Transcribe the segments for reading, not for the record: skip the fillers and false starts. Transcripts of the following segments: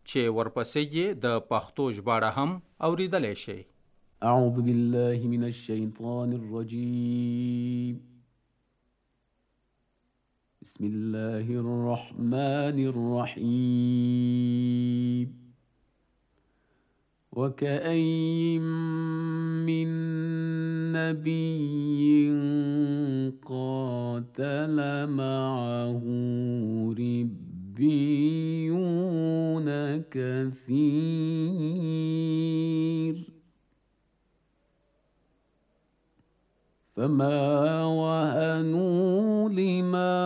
چې ورپسې یې د پښتو ژباړه هم اوریدلی شئ. اعوذ بالله من الشیطان الرجیم. بسم الله الرحمن الرحیم. وكأين من نبي قاتل معه ربيون كثير فما وهنوا لما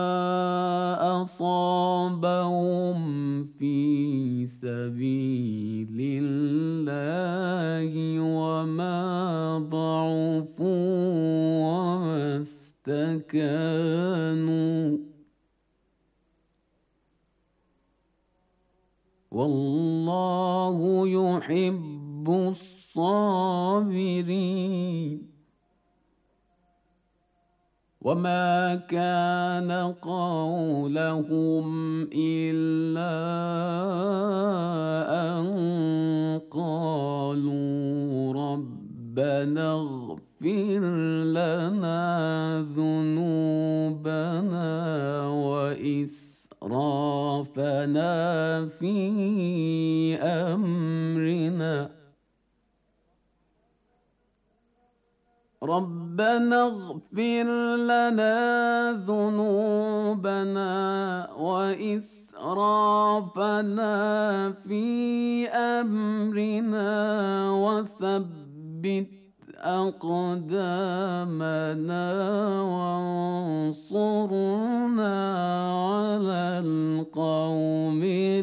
أصابهم في سبيل الله وما ضعفوا وما استكانوا والله يحب الصابرين. وما كان قولهم إلا أن قالوا ربنا اغفر لنا ذنوبنا وإسرافنا في أمرنا ربنا اغفر لنا ذنوبنا وإسرافنا في أمرنا وثبت أقدامنا وانصرنا على القوم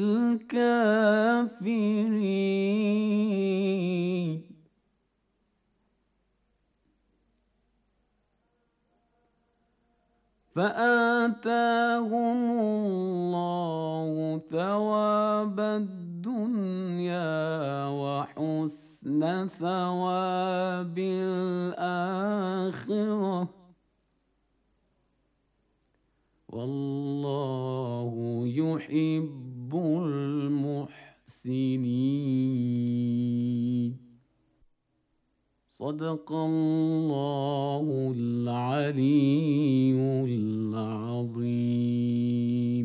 الكافرين. فآتاهم الله ثواب الدنيا وحسن ثواب الآخرة والله يحب المحسنين. صدق الله العلي العظيم.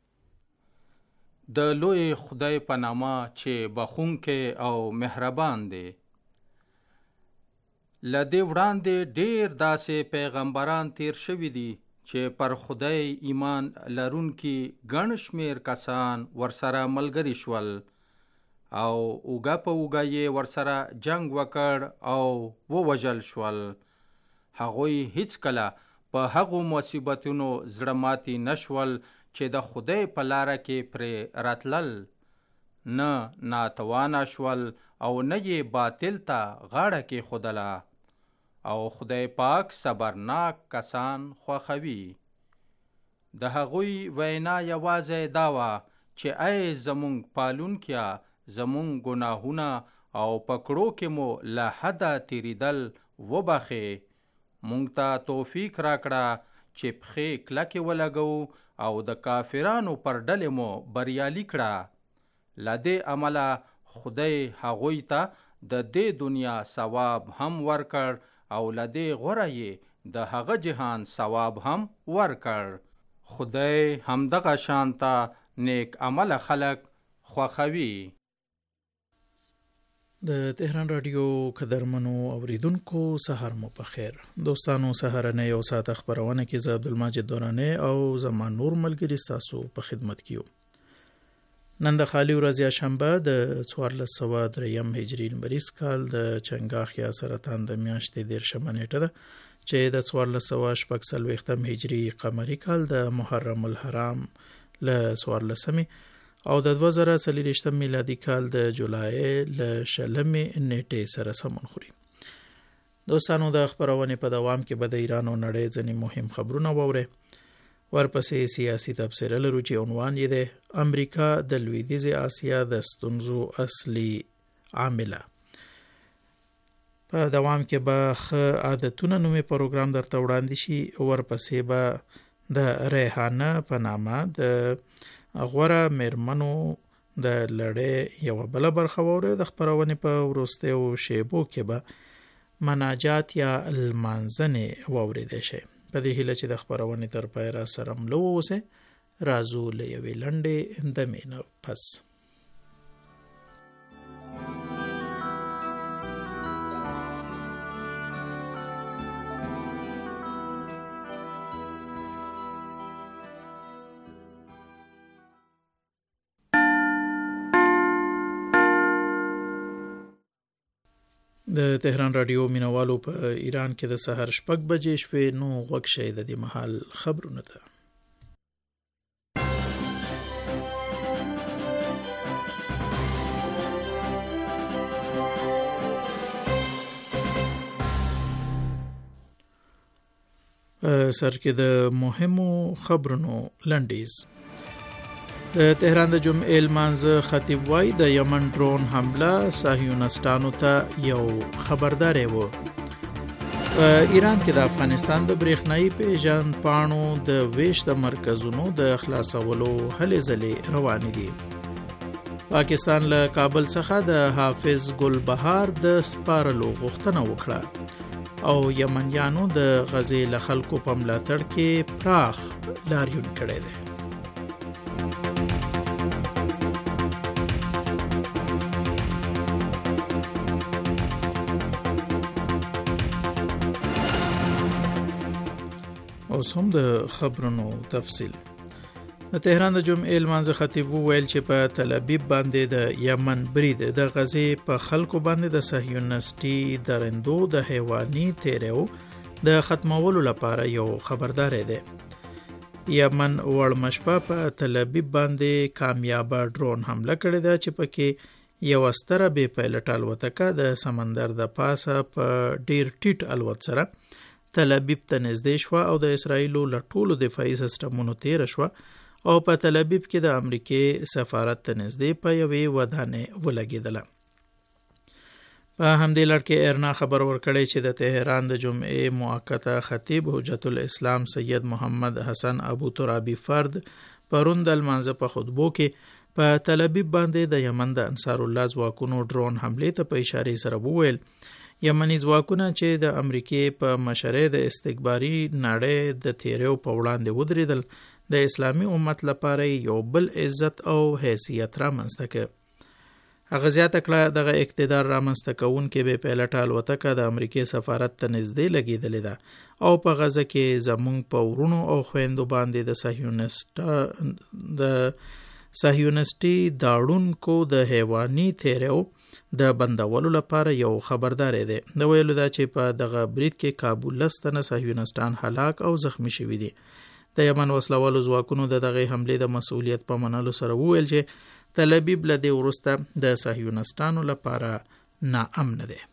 د لوی خدای په نامه چې بخښونکی او مهربان دی. له دې وړاندې ډېر داسې پیغمبران تیر شوي دي چې پر خدای ایمان لرونکي ګڼ شمېر کسان ورسره ملګري شول او اوږه په اوږه یې ورسره جنگ وکړ او ووژل شول. هغوی هیڅکله په هغو مصیبتونو زړه ماتي نشول چې د خدای په لاره کې پرې راتلل، نه ناتوانه شول او نه یې باطل ته غاړه کېښودله. او خدای پاک صبرناک کسان خوښوي. د هغوی وینا یوازې دا وه چې ای زمونږ پالونکیه، زمونږ ګناهونه او پکړو کې مو له حده تیریدل وبخې. مونږ ته توفیق راکړه چې پښې کلکې ولګو او د کافرانو پر ډلې مو بریالي کړه. له دې عمله خدای هغوی ته د دې دنیا ثواب هم ورکړ او له دې غوره یې د هغه جهان ثواب هم ورکړ. خدای همدغه شانته نیک عمل خلق خوښوي. د تهران رادیو قدرمنو اوریدونکو سحر مو په خیر. دوستانو سحرنه یو ساعت خبرونه کې زه عبدالمجید دورانه او زمان نور ملګری تاسو په خدمت کیو. نن د خالی ورځ شنبه د 1403 هجری لمریز کال د چنګاخ یا سرطان د میاشتې 13 نیټه ده چې د 1440 هجری قمری کال د محرم الحرام ل 14 او د 2023 میلادي کال د جولای ل 20 نیټې سره سمون خوري. دوستانو د خبرونه په دوام کې به د ایران او نړۍ ځینې مهم خبرونه ووره. ورپسې سیاسي تبصره لرو چې عنوان یې ده امریکا د لویدیځې آسیا د ستونزو اصلي عامله. په دوام کې به عادتونه نومې پروګرام درته وړاندې شي. ورپسې به د ریحانه په نامه د غوره میرمنو د لړۍ یو بل برخه وره د خبرونه په ورسته او شیبو کې به مناجات یا المانځنه وورید شي. په دې هیله چې د خبرونه تر پای را سره ملو وسه رازو لوي لنډه د مینه پس. د تهران رادیو مینوالو په ایران کې د سحر 6 بجې شپې نو غوږ شي د دې محل خبرونه ته. سر کې د مهمو خبرونو لنډیز. د تهران د جمعې لمانځه خطیب وای د یمن ډرون حمله صهیونستانو ته یو خبرداري وو. په ایران کې د افغانستان د برېښنايي پیژند پاڼو د ویش د مرکزونو د خلاصولو هلې ځلې روان دي. پاکستان له کابل څخه د حافظ ګل بهار د سپارلو غوښتنه وکړه او یمنیانو د غزې له خلکو په ملاتړ کې پراخ لاریون کړی دی. اوس هم د خبرونو تفصیل. د تهران د جمعې لمانځه خطیب وویل چې په تل ابیب باندې د یمن برید د غزې په خلکو باندې د صهیونیستي درندو د حیواني تیریو د ختمولو لپاره یو خبرداري دی. یمن وړمشپه په تل ابیب باندې کامیابه ډرون حمله کړې ده چې پکې یو ستره بې پایلټ الوتکه د سمندر د پاسه په ډیر ټیټ الوت سره تل ابیب ته نږدې شوه او د اسرایلو له ټولو دفاعي سیستمونو تیر شوه او په تل ابیب کې د امریکای سفارت ته نږدې په یوې ودانۍ ولګېدله. په همدې لړ کې ایرنا خبر ورکړی چې د تهران د جمعې موقته خطیب حجت الاسلام سید محمد حسن ابو ترابی فرد پرون د لمانځه په خطبو کې په تل ابیب باندې د یمن د انصار الله ځواکونو ډرون حمله ته په اشاره سره وویل یمني ځواکونه چې د امریکای په مشرۍ د استکباري نړۍ د تیریو په وړاندې ودرېدل د اسلامي امت لپاره یو بل عزت او حیثیت رامنځته کړ. هغه زیاته کړه دغه اقتدار رامنځته کوونکې بې پایلټه الوتکه د امریکای سفارت ته نږدې لګېدلې ده او په غزه کې زموږ په ورونو او خویندو باندې د صهیونیستي داړونکو د حیواني تیریو د بندولو لپاره یو خبرداري دی. د ویلو دا چې په دغه برید کې کابل لستنه صهیونستان هلاک او زخمی شوي دي. د یمن وسلوالو ځواکونو د دغه حمله د مسؤلیت په منلو سره وویل چې تل ابیب له دې وروسته د صهیونستانو لپاره ناامن دی.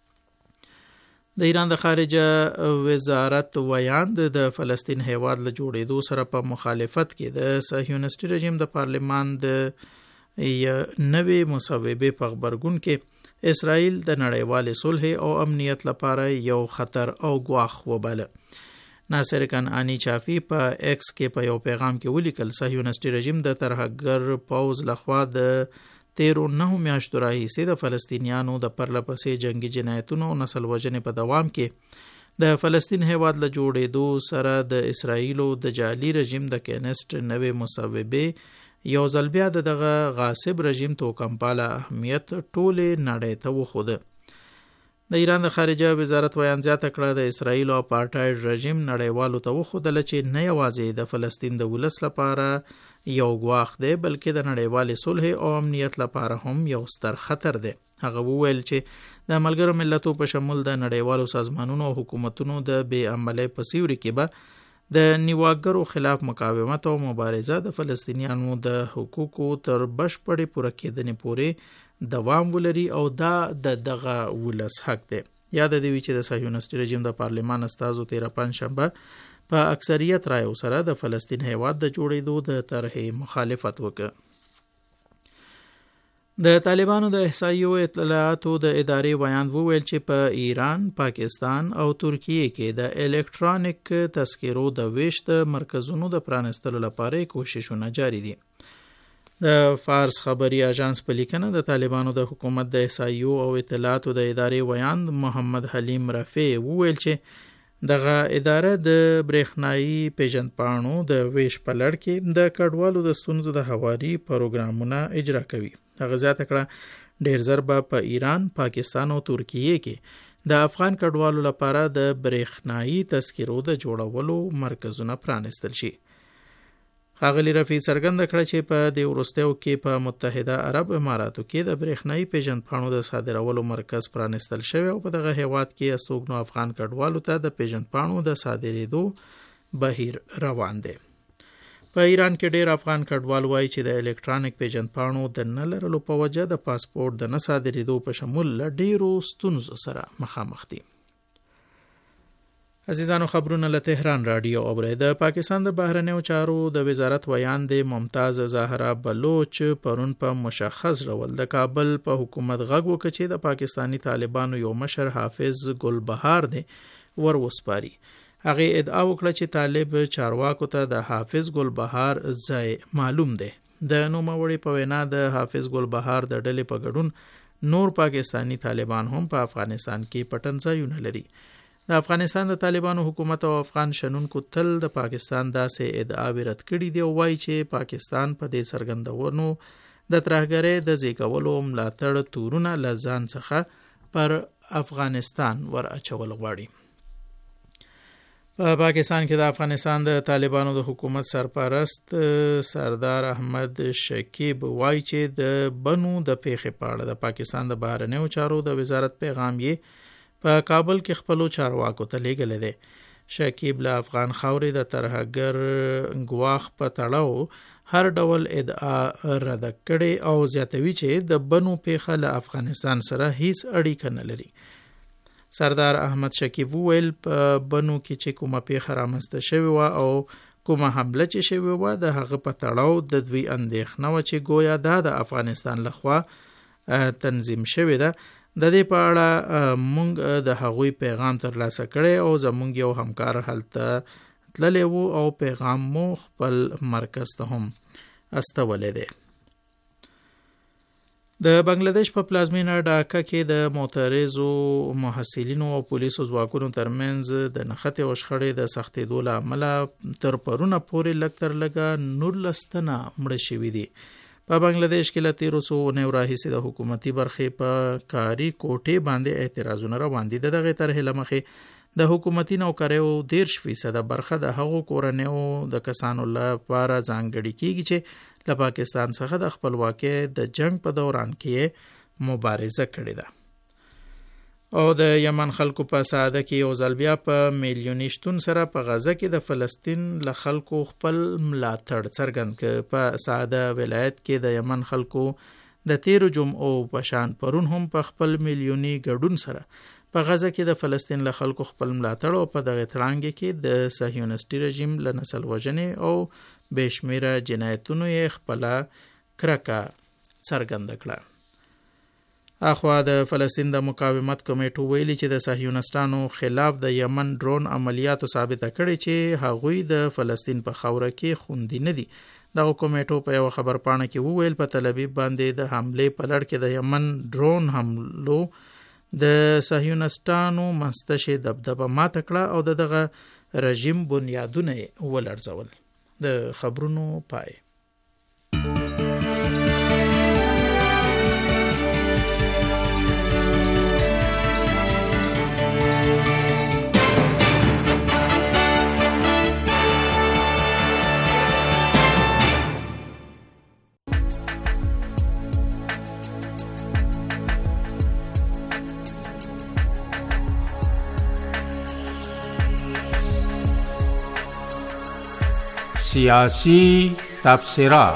د ایران د خارجه وزارت ویاند د فلسطین هیواد له جوړېدو سره په مخالفت کې د صهیونیستي رژیم د پارلمان د نوې مصوبې په خبرګون کې اسرائیل د نړیوال صلح او امنیت لپاره یو خطر او ګواښ وباله. ناصر کنعانی چافی په ایکس کې په یو پیغام کې ولیکل صهیونیستي رژیم د ترهګر پوز لخوا د 13 میاشتو راهیسې د فلسطینیانو د پرلپسې جنگي جنایتونو او نسل وژنې په دوام کې د فلسطین هیواد له جوړېدو سره د اسرائیلو د جعلي رژیم د کینسټ نوې مصوبې یو ځل بیا دغه غاصب رژیم توکمپاله اهمیت ټوله نړۍ ته وښوده. د ایران د خارجه وزارت ویان زیاته کړه د اسرائیل او اپارټایډ رژیم نړیوالو ته وښودل چې نه یوازې د فلسطین د ولس لپاره یو ګواښ دی بلکې د نړیوال صلح او امنیت لپاره هم یو ستر خطر دی. هغه وویل چې د ملګرو ملتونو په شمول د نړیوالو سازمانونو او حکومتونو د بې عملۍ په سیوري کې به د نیواګرو خلاف مقاومت او مبارزه د فلسطینیانو د حقوقو تر بشپړې پوره کېدنې پورې دوام ولري او دا دغه ولس حق دی. یاد دی چې د صهیونیستي رژیم د پارلمان استازو 13 پنځشنبه په اکثریت رایو سره د فلسطین هیواد د جوړېدو د طرحې مخالفت وکړ. د طالبانو د احصایو اطلاعاتو د ادارې ویان وویل چې په ایران، پاکستان او ترکیه کې د الکترونیک تذکرو د ویش د مرکزونو د پرانستلو لپاره کوششونه جاری دي. د فارس خبري اژانس په لیکنه د طالبانو د حکومت د احصایو او اطلاعاتو د ادارې ویاند محمد حلیم رفیع وویل چې دغه اداره د برېښنایي پیژندپاڼو د ویش په لړ کې د کډوالو د ستونزو د هواري پروګرامونه اجرا کوي. هغه زیاته کړه ډیر زر به په ایران، پاکستان او ترکیه کې د افغان کډوالو لپاره د برېښنایي تذکرو د جوړولو مرکزونه پرانیستل شي. ښاغلي رفیع څرګنده کړه چې په دې وروستیو کې په متحده عرب اماراتو کې د برېښنایي پیژندپاڼو د صادرولو مرکز پرانیستل شوی او په دغه هیواد کې استوګنو افغان کډوالو ته د پیژندپاڼو د صادرېدو بهیر روان دی. په ایران کې ډېر افغان کډوال وایي چې د الکترونیک پیژندپاڼو د نه لرلو په وجه د پاسپورت د نه صادرېدو په شمول له ډېرو ستونزو سره مخامخ دي. عزیزانو خبرونه له تهران رادیو اورئ. د پاکستان د بهرنیو چارو د وزارت ویاند ممتاز زهرا بلوچ پرون په مشخص ډول د کابل په حکومت غږ وکړ چې د پاکستانی طالبانو یو مشر حافظ ګلبهار دی ور وسپاري. هغه ادعا وکړه چې طالب چارواکو ته د حافظ ګلبهار ځای معلوم دی. د نوموړي په وینا د حافظ ګلبهار د ډلې په ګډون نور پاکستانی طالبان هم په افغانستان کې پټن ځایونه لري. د افغانستان د طالبانو حکومت او افغان شنونکو تل د پاکستان داسې ادعاوې رد کړي دي او وایي چې پاکستان په دې څرګندونو د ترهګرۍ د زېږولو ملاتړ تورونه له ځان څخه پر افغانستان ور اچول غواړي. په پاکستان کې د افغانستان د طالبانو د حکومت سرپرست سردار احمد شکیب وایي چې د بنو د پیښې په اړه د پاکستان د بهرنیو چارو د وزارت پیغام یې په کابل کې خپلو چارواکو ته لیږلی دی. شکیب له افغان خاورې د ترهګر ګواښ په تړاو هر ډول ادعا رد کړي او زیاتوي چې د بنو پیښه له افغانستان سره هیڅ اړیکه نه لري. سردار احمد شکیب وویل په بنو کې چې کومه پیښه رامنځته شوې وه او کومه حمله چې شوې وه د هغه په تړاو د دوی اندېښنه وه چې گویا دا د افغانستان لخوا تنظیم شوې ده. د دې په اړه مونږ د هغوی پیغام ترلاسه کړی او زمونږ یو همکار هلته تللی وو او پیغام مو خپل مرکز ته هم استولی دی. د بنگلاديش په پلازمینه ډاکا کې د معترضو محصلینو او پولیسو ځواکونو ترمنځ د نښتې او شخړې د سختېدو له امله تر پرونه پورې لږ تر لږه 19 تنه مړه شوي دي. په بنگلاديش کې له تیرو څو اونیو راهیسې د حکومتي برخې په کاري کوټې باندې اعتراضونه روان دي. د دغې طرحې له مخې د حکومتي نوکریو 10% برخه د هغو کورنیو د کسانو لپاره ځانګړې کیږي چې له پاکستان څخه د خپلواکۍ د جنگ په دوران کې مبارزه کړې ده. او د یمن خلکو په ساده کې یو ځل بیا په میلیوني شتون سره په غزه کې د فلسطین له خلکو خپل ملاتړ څرګند کړ. په ساده ولایت کې د یمن خلکو د تیرو جمعو په شان پرون هم په خپل میلیوني ګډون سره په غزه کې د فلسطین له خلکو خپل ملاتړ او په دغه تړانګ کې د صهیونیستي رژیم له نسل وژنې او بېشمیره جنایتونو یې خپله کرکه څرګنده کړه. اخوا د فلسطین د مقاومت کمیټو ویلي چې د صهیونیستانو خلاف د یمن ډرون عملیاتو ثابته کړي چې هغوی د فلسطین په خاوره کې خوندي نه دي. دغه کمیټو په یو خبرپاڼه کې وویل په تل ابیب باندې د حملې په لړ کې د یمن ډرون حملو د صهیونیستانو مستشې دبدبه ماته کړه او دغه رژیم بنیادونه یې ولړزول. د خبرونو پای. سیاسی تبصره.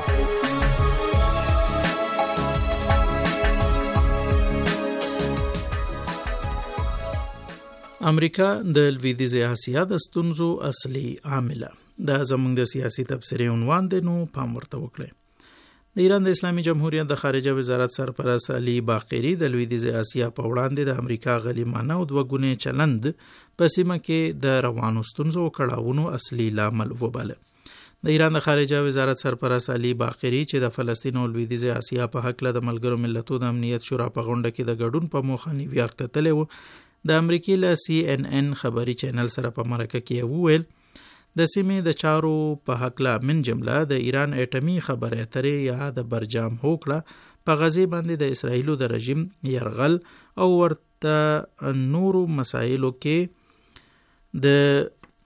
امریکا د لویدیځې اسیا د ستونزو اصلي عامله دا زموږ د سیاسي تبصرې عنوان دی، نو پام ورته وکړئ. د ایران د اسلامي جمهوریت د خارجه وزارت سرپرست علي باقری د لویدیځې اسیا په وړاندې د امریکا غلیمانه او دوګونې چلند په سیمه کې د روانو ستونزو او کړاوونو اصلي لامل وباله. د ایران د خارجه وزارت سرپرست علي باقری چې د فلسطین او لویدیځ اسیا په حق له د ملګرو ملتونو د امنیت شورا په غونډه کې د ګډون په موخه نیویارک ته تللی و، د امریکای له CNN خبري چینل سره په مرکه کې وویل د سیمې د چارو په حق له من جمله د ایران اټومي خبرې اترې یا د برجام هوکړه په غزې باندې د اسرایلو د رژیم يرغل او ورته نورو مسایلو کې د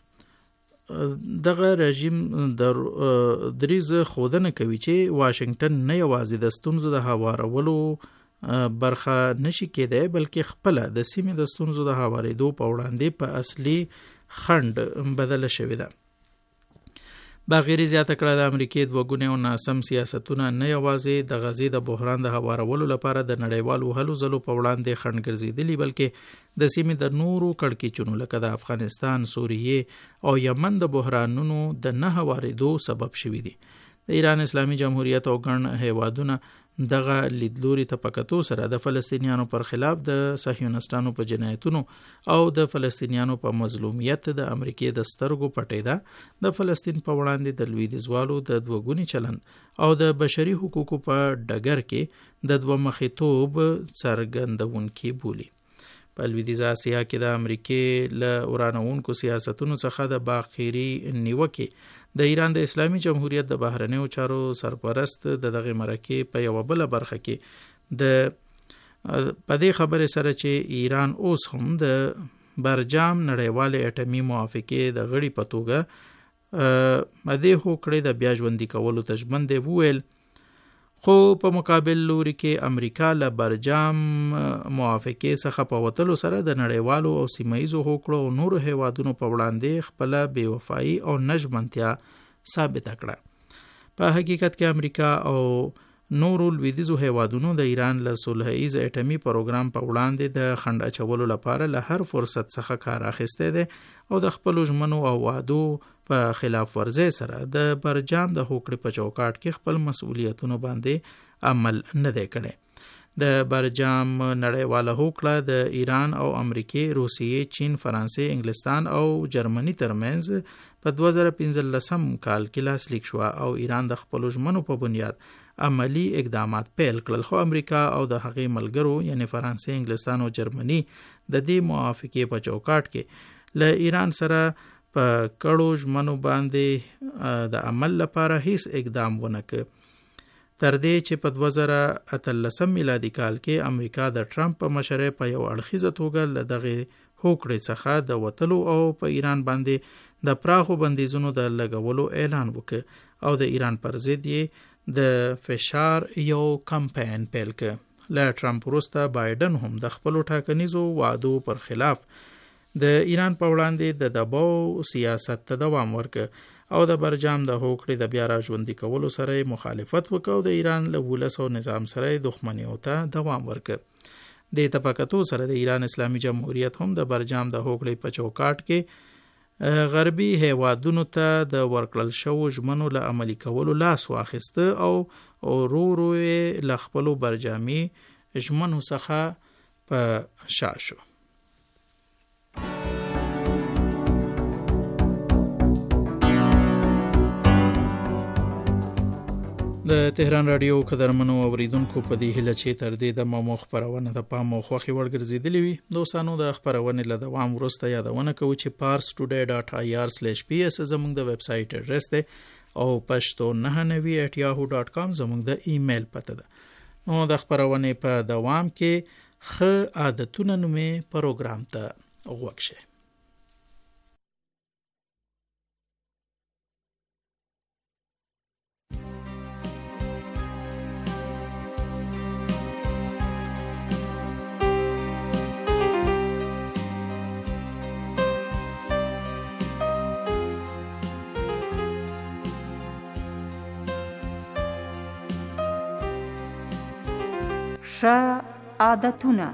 دغه رژیم د دریز خودنه کوي چې واشنگټن نه یوازې د ستونزو د هوارولو برخه نشي کېدای بلکې خپل د سیمې د ستونزو د هوارېدو په وړاندې په اصلي خنډ بدله شوې ده. باغری زیاته کړه د امریکای دوه او ناسم سیاستونه نه یوازې د غزې د بحران د هوارولو لپاره د نړیوالو هلو ځلو په وړاندې خنډ ګرځېدلي بلکې د سیمې د نورو کړکېچونو لکه د افغانستان، سوریې او یمن د بحرانونو د نه هوارېدو سبب شوي دي. د ایران اسلامي جمهوریت او ګڼ هیوادونه دغه لیدلوري ته پکتو سره د فلسطینیانو پر خلاف د صهیونستانو په جنایتونو او د فلسطینیانو په مظلومیت د امریکای د سترګو پټیدا د فلسطین په وړاندې د لویدیځوالو د دوه چلند او د بشري حقوقو په ډګر کې د دوه مخیتوب څرګندونکي بولی. په لویدیځ اسیا کې د امریکای له ورانوونکو سیاستونو څخه د باخیری نیوکه د ایران د اسلامي جمهوریت د بهرنیو چارو سرپرست د دغه مرکه په یو بل برخه کې د پدې خبره سره چې ایران اوس هم د برجام نړیوال اټومي موافقه د غړي په توګه مده هوکړه د بیا ژوندۍ کولو تجمن دی ویل، خو په مقابل لوري کې امریکا له برجام موافقه څخه په وتلو سره د نړیوالو او سیمایي هوکړو او نورو هیوادونو په وړاندې خپل بېوفایي او نژمنتیا ثابت کړه. په حقیقت کې امریکا او نورو لویدیځو هیوادونو د ایران له صلحیز اټومي پروګرام په وړاندې د خنډ اچولو لپاره له هر فرصت څخه کار اخیسته دي او د خپل ژمنو او وعدو په خلاف ورزي سره د برجام د هوکړې په چوکاټ کې خپل مسؤلیتونو باندې عمل نه دی کړی. د برجام نړیواله هوکړه د ایران او امریکای، روسیې، چین، فرانسې، انګلستان او جرمني ترمنځ په 2015 کال کې لاسلیک شو او ایران د خپل ژمنو په بنیاد عملی اقدامات پیل کړل، خو امریکا او د هغې ملګرو یعنی فرانسې، انګلستان او جرمني د دې موافقې په چوکاټ کې له ایران سره په کړو ژمنو باندې د عمل لپاره هیڅ اقدام ونه کړ، تر دې چې په 2013 میلادي کال کې امریکا د ټرمپ په مشرۍ په یو اړخیزه توګه له دغه هوکړې څخه د وتلو او په ایران باندې د پراخو بندیزونو د لګولو اعلان وکړ او د ایران پر ضد یې د فشار یو کمپاین پیل کړ. له ټرمپ وروسته بایدن هم د خپل ټاکنیزو وعدو پر خلاف د ایران په وړاندې د دباو سیاست ته دوام ورکړ او د برجام د هوکړې د بیا را ژوندۍ کولو سره مخالفت وکړ او د ایران له ولس او نظام سره دښمنۍ ته دوام ورکړ. د تفاقتو سره د ایران اسلامي جمهوریت هم د برجام د هوکړې په چوکاټ کې غربي هیوادونو ته د ورکړل شوو ژمنو له عملي کولو لاس واخیسته او ورو له خپلو برجامي ژمنو څخه په شا شو. د تهران رادیو قدرمنو اوریدونکو په دې هیله چې تر دې د مو خبرونه د پام او خوخي ورګرځیدلې وي. دوستانو د خبرونه له دوام وروسته یادونه کوي چې parstoday.ir/ps زموږ د ویب سټ اډرس دی او pashto99@yahoo.com زموږ د ایمیل پته ده. نو د خبرونه په دوام کې خ عادتونه نومې پروګرام ته وګورئ. ښه عادتونه.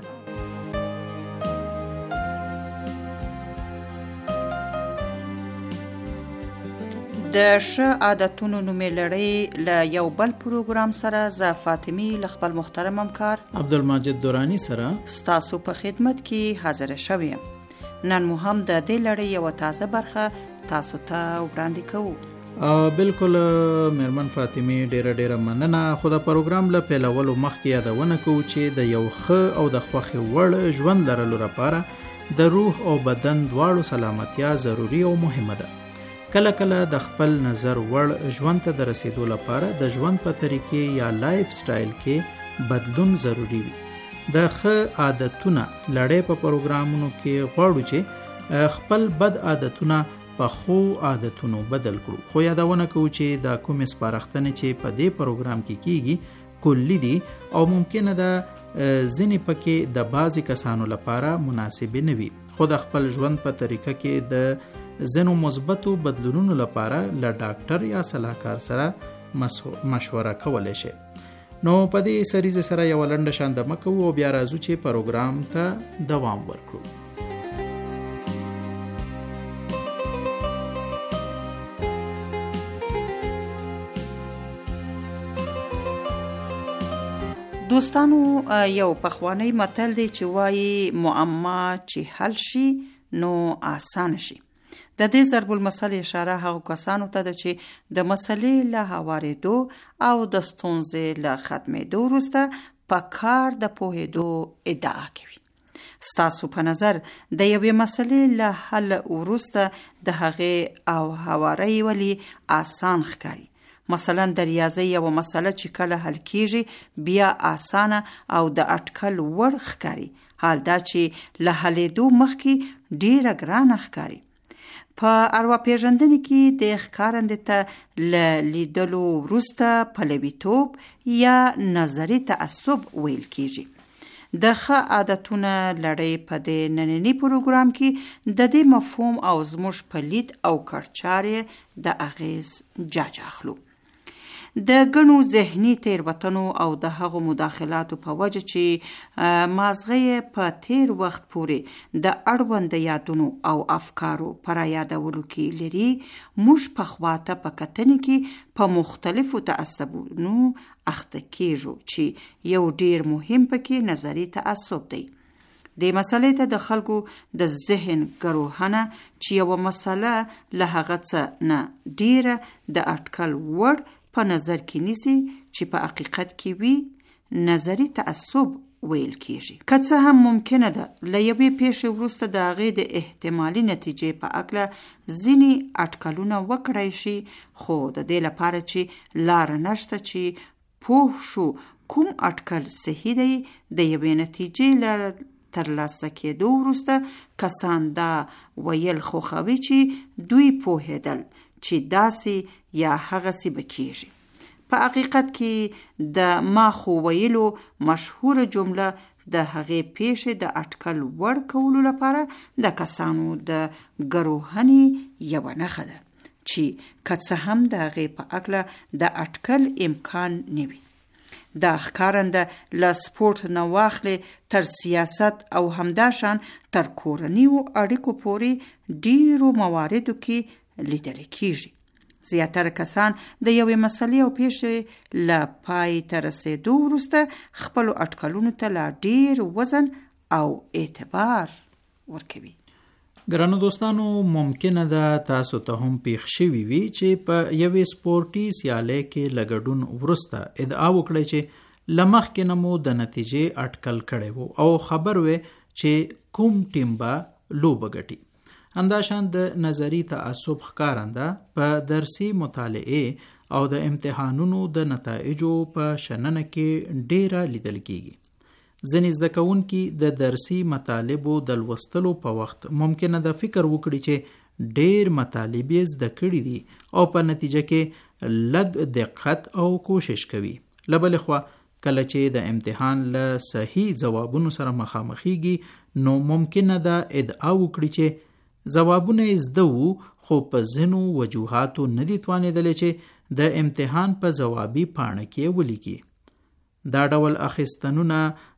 د ښه عادتونو نوملړۍ له یو بل پروګرام سره ز فاطمی ل خپل محترم همکار عبدالمجید دورانی سره ستاسو په خدمت کې حاضر شوم. نن مو هم د دې لړۍ یو تازه برخه تاسو ته وړاندې کوو. بالکل مېرمن فاطمه ډیره مننه. خو د پروګرام له پیلولو مخکې یادونه کوو چې د یو ښه او د خوښې وړ ژوند لرلو لپاره د روح او بدن دواړو سلامتیا ضروری او مهمه ده. کله کله د خپل نظر وړ ژوند ته د رسیدو لپاره د ژوند په طریقې یا لایف سټایل کې بدلون ضروری وي. د ښه عادتونه لړۍ په پروګرامونو کې غواړو چې خپل بد عادتونه په خو عادتونو بدل کړو. خو یادونه کوو چې دا کومې سپارښتنې چې په دې پروګرام کې کیږي کلی دي او ممکنه ده ځینې پکې د بعضې کسانو لپاره مناسبې نه وي. خو د خپل ژوند په طریقه کې د ځینو مثبتو بدلونونو لپاره له ډاکټر یا صلاحکار سره مشوره کولی شي. نو په دې سریزه سره یو لنډه شاندمه کوو او بیا راځو چې پروګرام ته دوام ورکړو. دوستانو، یو پخوانی متل دی چې وایي معما چې حل شي نو آسان شي. د دې ضرب المثل اشاره هغو کسانو ته ده چې د مسلې له هوارېدو او د ستونزې له ختمېدو وروسته په کار د پوهېدو ادعا کوي. ستاسو په نظر د یوې مسلې له حل وروسته د هغې او هوارۍ ولی آسان ښکاري؟ مثلا د ریاضي یو مسله چې کله حل کیږي بیا آسانه او د اټکل وړ ښکاري، حال دا چې له حلېدو مخکې ډیره ګرانه ښکاري. په ارواپېژندنې کې د ښکارندې ته له لیدلو وروسته پلویتوب یا نظري تعصب ویل کیږي. د ښه عادتونه لړۍ په دې نننی پروګرام کې د دې مفهوم او زموږ په لید او کړچارې د اغیز جاج اخلو. د ګڼو ذهني تیروتنو او د هغو مداخلاتو په وجه چې مازغه په تیر وخت پورې د اړوند یادونو او افکارو پر یادولو کې لري، موږ په خواته په کتنې کې په مختلفو تعصبونو اخته کیږو چې یو ډیر مهم پکې نظری تعصب دی. د مسلې ته د خلکو د ذهن ګروهنه چې یو مسله له هغه څه نه ډیره د اټکل وړ په نظر کې نیسي چې په حقیقت کې وي، نظری تعصب ویل کیږي. که څه هم ممکنه ده له یوې پیښې وروسته د هغې د احتمالي نتیجې په هکله ځینې اټکلونه وکړای شي، خو د دې لپاره چې لاره نشته چې پوه شو کوم اټکل صحیح دی، د یوې نتیجې له ترلاسه کېدو وروسته کسان دا ویل خوښوي چې دوی پوهېدل چې داسې یا هغسې به کیږي. په حقیقت کې د ما خو ویلو مشهوره جمله د هغې پیښې د اټکل وړ کولو لپاره د کسانو د ګروهنې یوه نښه ده چې که څه هم د هغې په هکله د اټکل امکان نه وي. دا ښکارنده له سپورټ نه واخلې تر سیاست او همداشان تر کورنیو اړیکو پورې ډیرو مواردو کې لیدل کیږي. زیاتره کسان د یوې مسلې او پیښې له پای ته رسېدو وروسته خپلو اټکلونو ته لا ډیر وزن او اعتبار ورکوي. ګرانو دوستانو، ممکنه ده تاسو ته هم پیښ شوي وي چې په یوې سپورټي سیالۍ کې له ګډون وروسته ادعا وکړئ چې له مخکې نه مو د نتیجې اټکل کړی و او خبر وی چې کوم ټیم به لوبه ګټي. همداشان د نظری تعصب ښکارنده په درسي مطالعه او د امتحانونو د نتایجو په شننه کې ډیره لیدل کیږي. ځینې زده کوونکي د درسي مطالبو د لوستلو په وخت ممکنه د فکر وکړي چې ډیر مطالب یې زده کړي دي او په نتیجه کې لږ دقت او کوشش کوي. له بلې خوا کله چې د امتحان له صحیح ځوابونو سره مخامخېږي نو ممکنه ده ادعا وکړي چې ځوابونه یې زده وو، خو په ځینو وجوهاتو نه دي توانېدلی چې د امتحان په ځوابي پاڼه کې ولیکي. دا ډول اخیستنونه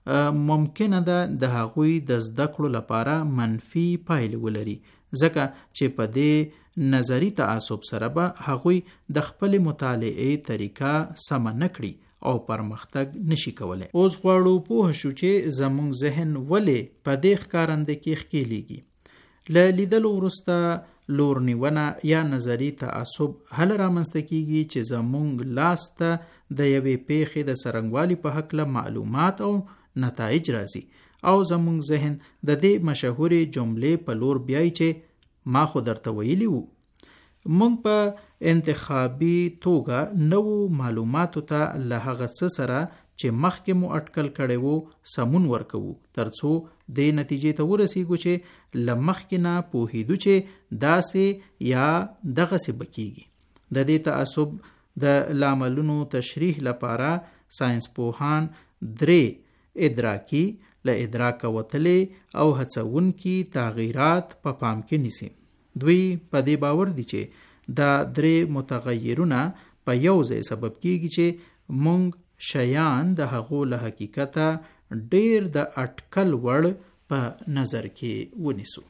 ممکنه ده د هغوی د زده کړو لپاره منفي پایلې ولري، ځکه چې په دې نظری تعصب سره به هغوی د خپل مطالعې طریقه سمه نه کړي او پرمختګ نشي کولی. اوس غواړو پوه شو چې زموږ ذهن ولې په دې ښکارنده کې ښکېلیږي. له لیدلو وروسته لورنیونه یا نظری تعصب هله رامنځته کیږي چې زمونږ لاس ته د یوې پیښې د څرنګوالي په هکله معلومات او نتایج راځي او زمونږ ذهن د دې مشهورې جملې په لور بیایي چې ما خو درته ویلي وو. مونږ په انتخابي توګه نوو معلوماتو ته له هغه څه سره چې مخکې مو اټکل کړی وو سمون ورکوو ترڅو دې نتیجې ته ورسیږو چې له مخکې نه پوهیدو چې داسې یا دغسې به کیږي. د دې تعصب د لاملونو تشریح لپاره ساينس پوهان 3 ادراکي له ادراک وتلې او هڅونکي تغییرات په پام کې نیسي. دوی په دې باور دي چې دا 3 متغیرونه په یو ځای سبب کیږي چې مونږ شیان د هغو له حقیقته ډیر د اټکل وړ په نظر کې ونیسو.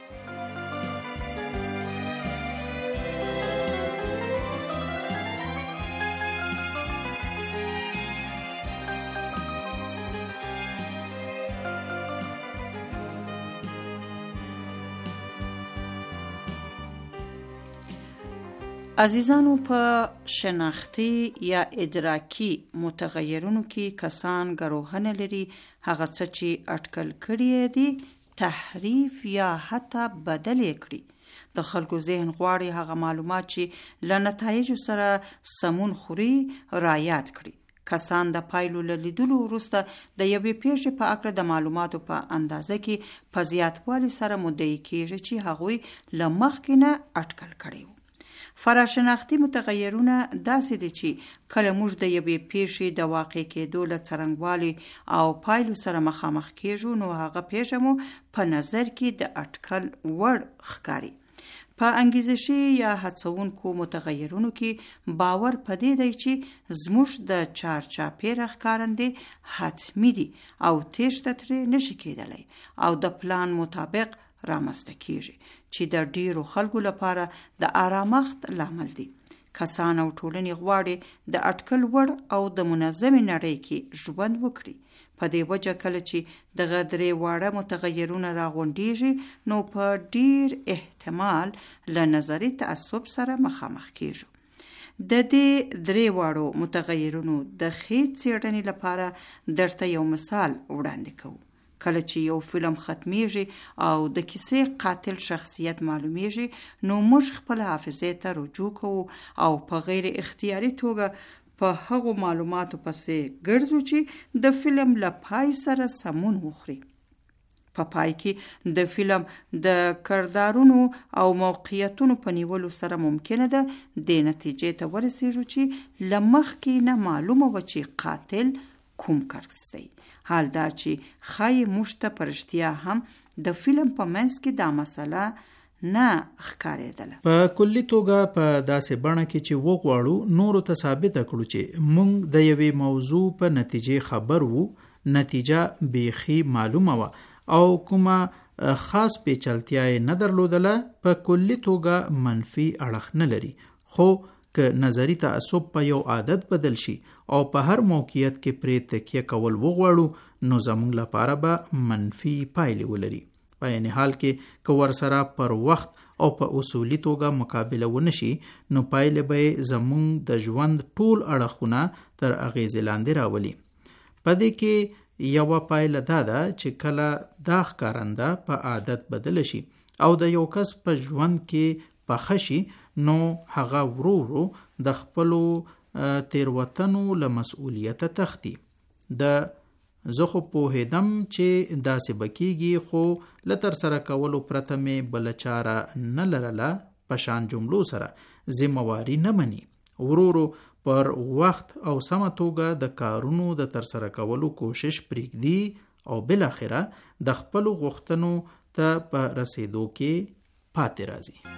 عزیزانو، په شناختی یا ادراکی متغیرونو کې کسان ګروهنه لري هغه څه چې اټکل کړي دي تحریف یا حتی بدل کړي. د خلکو ذهن غواړي هغه معلومات چې له نتایجو سره سمون خوري رعایت کړي. کسان د پایلو له لیدلو وروسته د یوې پیښې په اړه د معلوماتو په اندازه کې په زیاتوالي سره مدعي کېږي چې هغوی له مخکې نه اټکل کړي وو. فراشناختی متغیرونه داسې دي چې کله موږ د یوې پیښې د واقع کېدو له څرنګوالي او پایلو سره مخامخ کېږو نو هغه پیښه مو په نظر کې د اټکل وړ ښکاري. په انګیزشي یا هڅونکو متغیرونو کې باور پدې دی چې زموږ د چارچاپېره ښکارندې حتمي دي او تېښته ترې نشي کېدلی او د پلان مطابق رامنځته کیږي چې د ډیرو خلکو لپاره د آرامښت لامل دي. کسان او ټولنې غواړي د اټکل وړ او د منظمې نړۍ کې ژوند وکړي. په دې وجه کله چې دغه 3 واړه متغیرونه راغونډیږي نو په ډیر احتمال له نظري تعصب سره مخامخ کیږو. د دې 3 واړو متغیرونو د ښې څېړنې لپاره درته یو مثال وړاندې کوو. کله چې یو فلم ختمیږي او د کیسې قاتل شخصیت معلومیږي نو موږ خپل حافظې ته رجوع کوو او په غیر اختیاري توګه په هغو معلوماتو پسې ګرځو چې د فلم له پای سره سمون وخوري. په پای کې د فلم د کردارونو او موقعیتونو په نیولو سره ممکنه ده د نتیجې ته ورسیږو چې له مخکې نه معلومه وه چې قاتل کوم کس دی. حال دا چې خای مشته پرشتیا هم د فلم په منځ کې دا مسله نه ښکارېدله. په کلی توګه په داسې بڼه کې چې وغواړو نورو ته ثابته کړو چې مونږ د یوې موضوع په نتیجې خبر وو، نتیجه بیخي معلومه وه او کومه خاص پیچلتیا یې نه درلودله، په کلی توګه منفي اړخ نه لري. خو که نظری تعصب په یو عادت بدل شي او په هر موقعیت کې پرې تکیه کول وغواړو نو زموږ لپاره به منفي پایلې ولري. په یعنی حال کې که ورسره پر وخت او په اصولي توګه مقابله ونشي نو پایلې به زموږ د ژوند ټول اړخونه تر اغیزې لاندې راولي. په دې کې یوه پایله دا ده چې کله دا ښکارنده په عادت بدل شي او د یو کس په ژوند کې پخه شي نو هغه ورو ورو د خپلو تیروتنو له مسؤلیته تختی. زه خو پوهېدم چې داسې به کیږي خو له ترسره کولو پرته مې بله چاره نه لرله په شان جملو سره ذمهواري نه مني. ورو ورو پر وخت او سمه توګه د کارونو د ترسره کولو کوشش پرېږدي او بالاخره د خپلو غوښتنو ته په رسېدو کې پاتې راځي.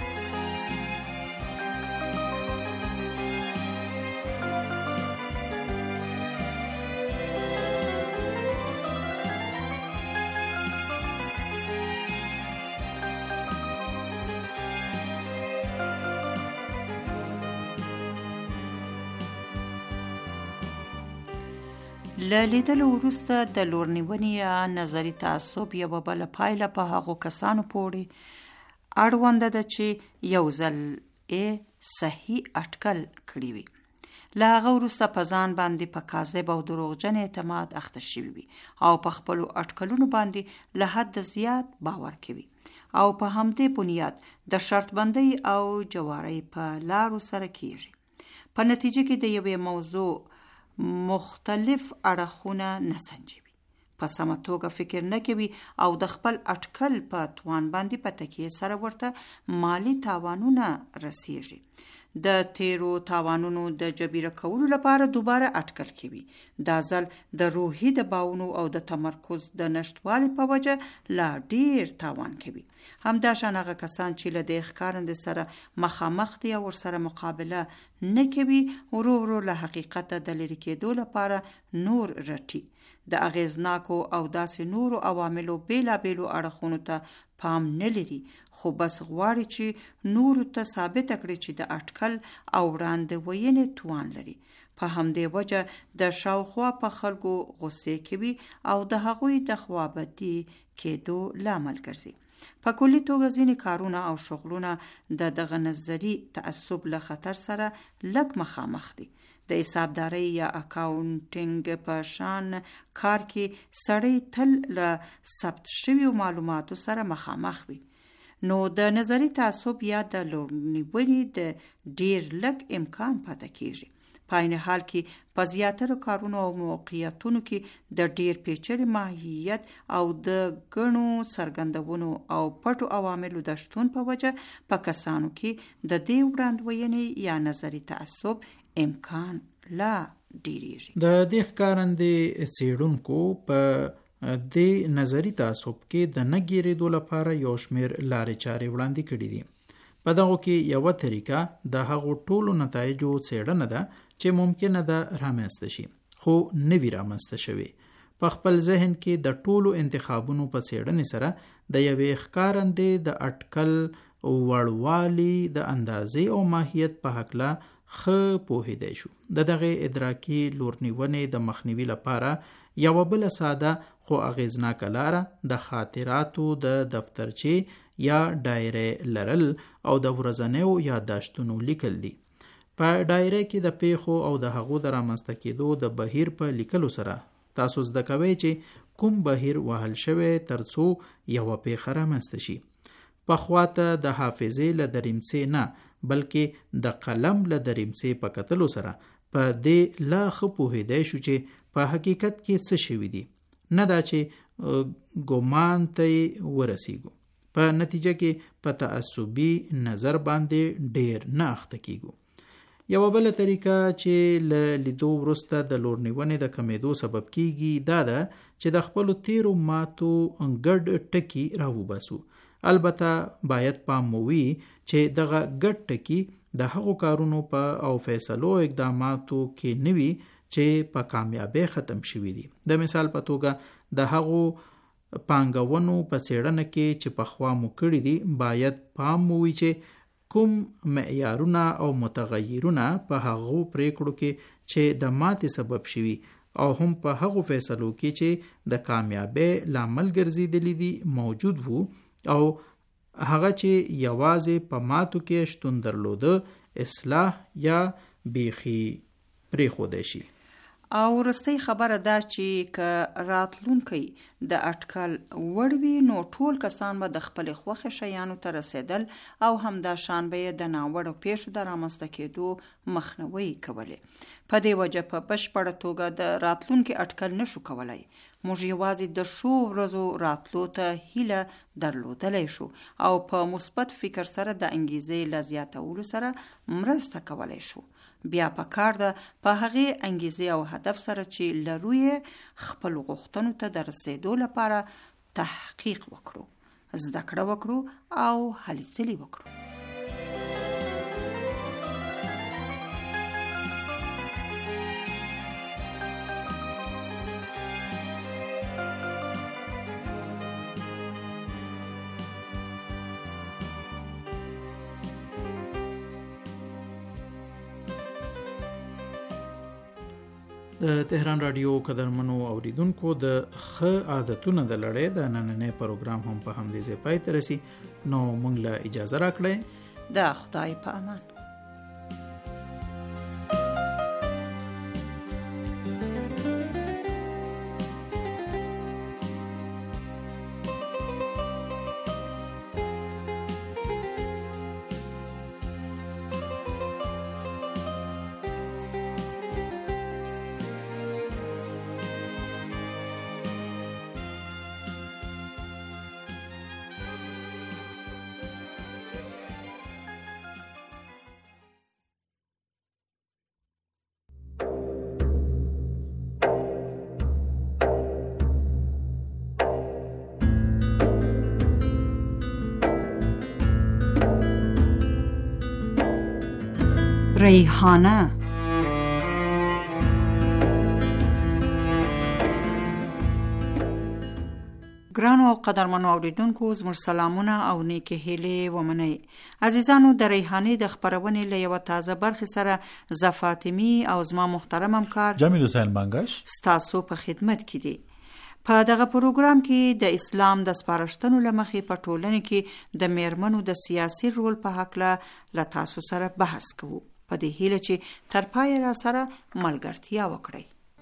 له لیدلو وروسته د لورنیونې یا نظري تعصب یوه بله پایله په هغو کسانو پورې اړونده ده چې یو ځل صحیح اټکل کړی وي. له هغه وروسته په ځان باندې په کاذب او دروغجن اعتماد اخته شوي وي او په خپلو اټکلونو باندې له حد زیات باور کوي او په همدې بنیاد د شرط بندۍ او جوارۍ په لارو سره کیږي. په نتیجه کې د یوې موضوع مختلف اړخونه نه سنجوي، په سمه توګه فکر نه کوي او د خپل اټکل په توان باندې په تکیه سره ورته مالی تاوانونه رسیږي. د تیرو تاوانونو د جبیره کولو لپاره دوباره اټکل کوي. دا ځل د روحي دباونو او د تمرکز د نشټوالي په وجه لا ډیر تاوان کوي. همداشان هغه کسان چې له دې ښکارندې سره مخامخ دي او ورسره مقابله نه کوي، ورو ورو له حقیقته د لرې کېدو لپاره نور رټي. د اغیزناکو او داسې نورو عواملو بیلابیلو اړخونو ته پام نه لري، خو بس غواړي چې نورو ته ثابته کړي چې د اټکل او وړاندوینې توان لري. په همدې وجه د شاوخوا په خلکو غصې کوي او د هغوی د خوابدي کېدو لامل ګرځي. په کلي توګه ځینې کارونه او شغلونه د دغه نظري تعصب له خطر سره لږ مخامخ دي. د حسابدارۍ یا اکاونټینګ په شان کار کې سړی تل له ثبت شویو معلوماتو سره مخامخ وي، نو د نظري تعصب یا د لورنیونې د ډیر لږ امکان پاتې کیږي. په عین حال کې په زیاتره کارونو او موقعیتونو کې د ډیر پیچلي ماهیت او د ګڼو څرګندونو او پټو عواملو د شتون په وجه په کسانو کې د دې وړاندوینې یا نظري تعصب امکان لا ډیریږي. د دې ښکارندې څېړونکو په دې نظري تعصب کې د نه ګیرېدو لپاره یو شمېر لارې چارې وړاندې کړي دي. په دغو کې یوه طریقه د هغو ټولو نتایجو څېړنه ده چې ممکنه ده رامنځته شي خو نه وي رامنځته شوې. په خپل ذهن کې د ټولو انتخابونو په څېړنې سره د یوې ښکارندې د اټکل وړوالي د اندازې او ماهیت په هکله ښه پوهېدی شو. د دغې ادراکي لورنیونې د مخنیوي لپاره یوه بله ساده خو اغیزناکه لاره د خاطراتو د دفترچې یا ډایرې لرل او د ورځنیو یادداشتونو لیکل دي. په ډایرې کې د پیښو او د هغو د رامنځته کېدو د بهیر په لیکلو سره تاسو زده کوئ چې کوم بهیر وهل شوی ترڅو یوه پیښه رامنځته شي. پخواته د حافظې له دریمڅې نه بلکې د قلم له دریمڅې په کتلو سره په دې لا ښه پوهېدی شو چې په حقیقت کې څه شوي دي، نه دا چې ګمان ته یې ورسیږو. په نتیجه کې په تعصبي نظر باندې ډیر نه اخته کیږو. یوه بله طریقه چې له لیدو وروسته د لورنیونې د کمیدو سبب کیږي دا ده چې د خپلو تیرو ماتو ګډ ټکي راوباسو. البته باید پام وي چې دغه ګډ ټکي د هغو کارونو په او فیصلو اقداماتو کې نه وي چې په کامیابۍ ختم شوي دي. د مثال په توګه د هغو پانګونو په څېړنه کې چې پخوا مو کړي دي باید پام وي چې کوم معیارونه او متغیرونه په هغو پریکړو کې چې د ماتې سبب شوي او هم په هغو فیصلو کې چې د کامیابۍ لامل ګرځېدلي دي موجود وو او هغه چې یوازې په ماتو کې شتون درلوده اصلاح یا بیخي پریښودی شي. او وروستۍ خبره دا چې که راتلونکی د اټکل وړ وي نو ټول کسان به د خپلې خوښې شیانو ته رسېدل او همداشان به یې د ناوړو پیښو د رامنځته کېدو مخنیوی کولی. په دې وجه په بشپړه توګه د راتلونکي اټکل نشو کولی. موږ یوازې د ښو ورځو راتلو ته هیله درلودلی شو او په مثبت فکر سره د انګیزې له زیاتولو سره مرسته کولی شو. بیا په کار ده په هغې انګیزې او هدف سره چې لرو یې خپلو غوښتنو ته د رسېدو لپاره تحقیق وکړو، زده کړه وکړو او هلې ځلې وکړو. د تهران رادیو قدرمنو اوریدونکو د ښه عادتونو د لړۍ د نننې پروګرام هم په همدې ځای پای ته رسي. نو موږ له اجازه راکړئ د خدای په امان. ریحانه ګرانو او قدرمنو اوریدونکو، زموږ سلامونه او نیکې هیلې ومنئ. عزیزانو، د ریحانې د خپرونې له یوه تازه برخې سره زه فاطمي او زما محترم همکار جمیل حسین بنگش ستاسو په خدمت کې دي. په دغه پروګرام کې د اسلام د سپارښتنو له مخې په ټولنه کې د میرمنو د سیاسي رول په هکله له تاسو سره بحث کوو. په دې هیله چې تر پایه را سره ملګرتیا وکړئ.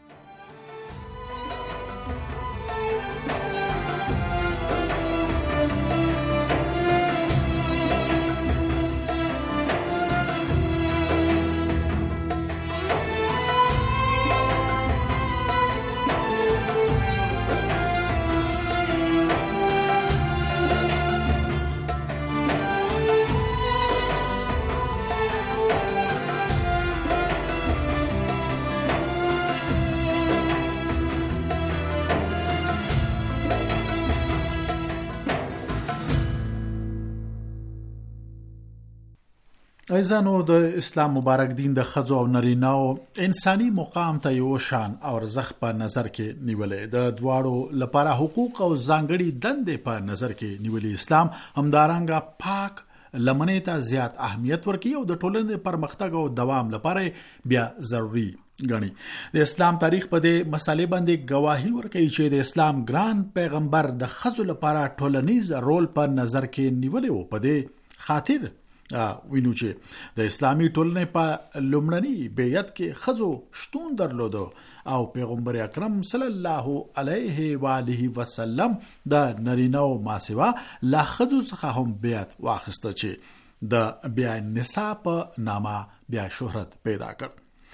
ایزانو، د اسلام مبارک دین د ښځو او نارینه‌و انساني مقام ته یو شان او ارزښت په نظر کې نیولې، د دواړو لپاره حقوق او ځانګړي دندې په نظر کې نیولې. اسلام همدارنګه پاک لمنې ته زیات اهمیت ورکوي او د ټولنې پرمختګ او دوام لپاره بیا ضروری ګڼي. د اسلام تاریخ په دې مسالې باندې گواهی ورکوي چې د اسلام ګران پیغمبر د ښځو لپاره ټولنیز رول په نظر کې نیولې و. په دې خاطر وینو چې د اسلامي ټولنې په لومړني بیعت کې ښځو شتون درلود او پیغمبر اکرم صلی الله علیه و آله وسلم د نارینه‌و ماسوا لا ښځو څخه هم بیعت واخیسته چې د بیا نساء په نامه بیا شهرت پیدا کړ.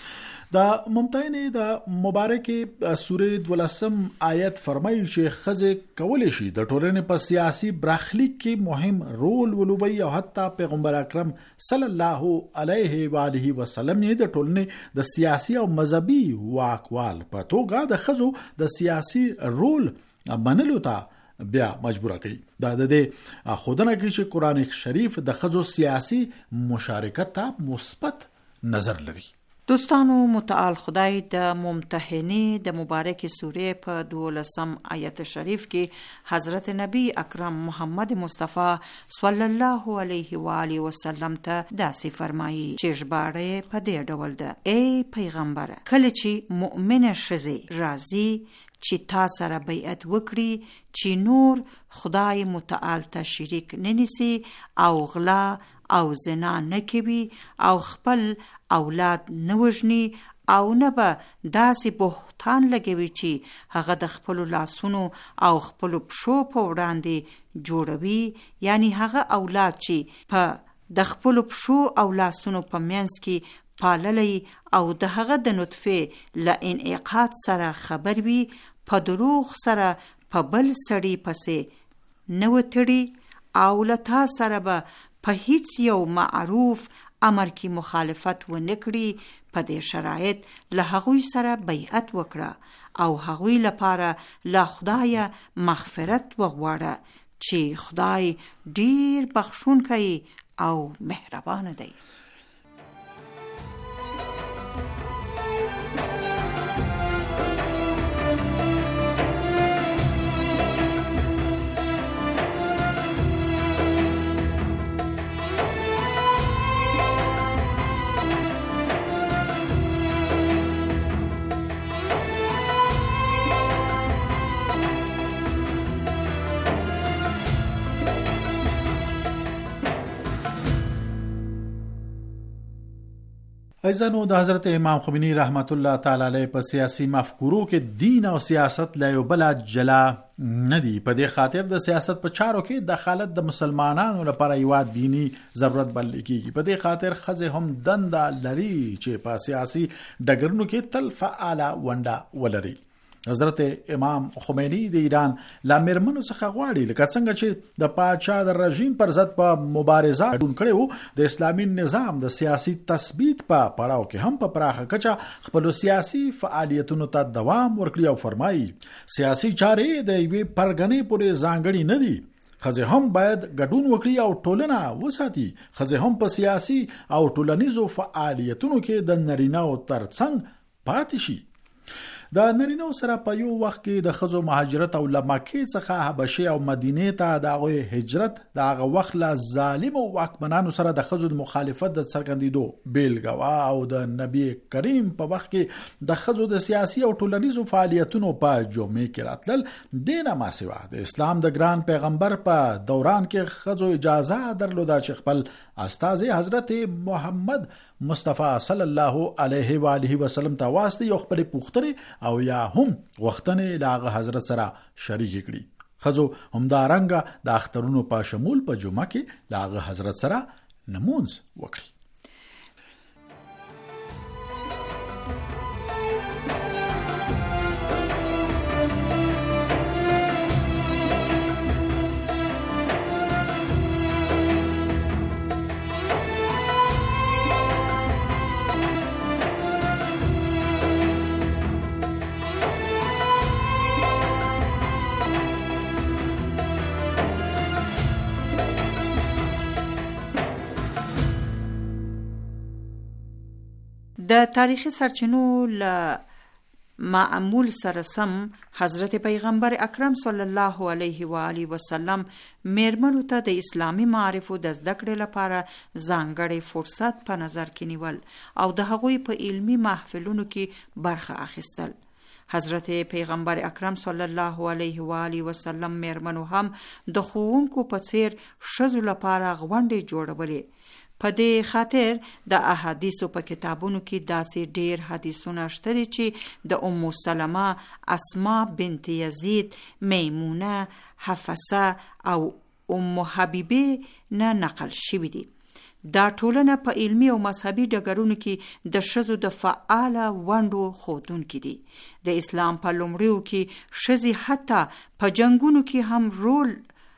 د ممتحنه د مبارکه سوره 12 آیت فرمایي چې ښځې کولای شي د ټولنې په سیاسي برخلیک کې مهم رول ولوبوي او حتی پیغمبر اکرم صلی الله علیه و آله وسلم یې د ټولنې د سیاسي او مذهبي واکوال په توګه د ښځو د سیاسي رول منلو ته بیا مجبور کړي. دا د دې خودنه کې چې قران شریف د ښځو سیاسي مشارکت ته مثبت نظر لري. دوستانو، متعال خدای د ممتحنه د مبارک سوره په 12 آیت شریف کې حضرت نبی اکرم محمد مصطفی صلی الله علیه و آله وسلم ته داسې فرمایي چې ژباړه په دې ډول ده: ای پیغمبر، کله چې مؤمنه ښځه راځي چې تا سره بیعت وکړي چې نور خدای متعال ته شریک نه نیسي او غلا او زنا نه کوي او خپل اولاد نه وژني او نه به داسې بهتان لګوي چې هغه د خپل لاسونو او خپل پښو په وړاندې جوړوي، یعنی هغه اولاد چې په د خپل پښو او لاسونو په منځ کې پاللی او د هغه د نطفه له انعقاد سره خبر وي، په دروغ سره په بل سړي پسې نه وتړي او له تا سره به په هیڅ یو معروف امر کې مخالفت و نکړي. په دې شرایط له هغوی سره بیعت وکړه او هغوی لپاره له خدای مغفرت وغواړه چې خدای ډیر بخښونکی او مهربان دی. ایزانو د حضرت امام خمینی رحمت الله تعالی علیه په سیاسي مفکورو کې دین او سیاست لا یو بل جلا ندي. په دې خاطر د سیاست په چارو کې دخالت د مسلمانانو لپاره یو دینی ضرورت بلل کیږي. په دې خاطر خزه هم دنده لري چې په سیاسي ډګرونو کې تل فعاله ونډه ولري. حضرت امام خمینی د ایران لا مرمنو څخه غواړي لکه څنګه چې د پاچا د رژیم پر ضد په مبارزه ډون کړو د اسلامي نظام د سیاسي تثبیت په پړاو کې هم په پراخه کچه خپل سیاسي فعالیتونو ته دوام ورکړي او فرمایي سیاسي چارې د یوې پرګنې پورې ځانګړي نه دي. خزه هم باید ګډون وکړي او ټولنه وساتي. خزه هم په سیاسي او ټولنیزو فعالیتونو کې د نارینه‌و ترڅنګ پاتې شي. د نارینه‌و سره په یو وخت کې د خزو مهاجرت او لمکې څخه حبشه او مدینه ته د هغوی هجرت د هغه وخت لا ظالم او واکمنانو سره د خزو مخالفت د څرګندېدو بیلګه او د نبی کریم په وخت کې د خزو د سیاسي او ټولنیزو فعالیتونو په جومه کې راتلل دینه ما سوا د اسلام د ګران پیغمبر په دوران کې خزو اجازه درلوده چې خپل استاد حضرت محمد مصطفی صلی الله علیه و آله وسلم ته واسطه یو خپل پوښتنه او یا هم وختنه لاغه حضرت سره شریک کړي. خزو همدارنګه د اخترونو په شمول په جمعه کې لاغه حضرت سره نمونځ وکړي. د تاریخي سرچینو له معمول سره سم حضرت پیغمبر اکرم صلی الله علیه و آله وسلم میرمنو ته د اسلامی معارفو د زده کړې لپاره ځانګړی فرصت په نظر کې نیول او د هغوی په علمی محفلونو کې برخه اخیستل. حضرت پیغمبر اکرم صلی الله علیه و آله وسلم میرمنو هم د ښوونکو په څیر ښځو لپاره غونډې جوړولې. په دې خاطر د احادیثو په کتابونو کې داسې ډیر حدیثونه شته دي چې د ام سلمہ، اسماء بنت یزید، میمونه، حفصه او ام حبیبه نه نقل شوي دي. دا ټولنه په علمی او مذهبي ډګرونو کې د ښځو د فعاله ونډو ښودونکي دي. د اسلام په لومړیو کې ښځې حتی په جنګونو کې هم رول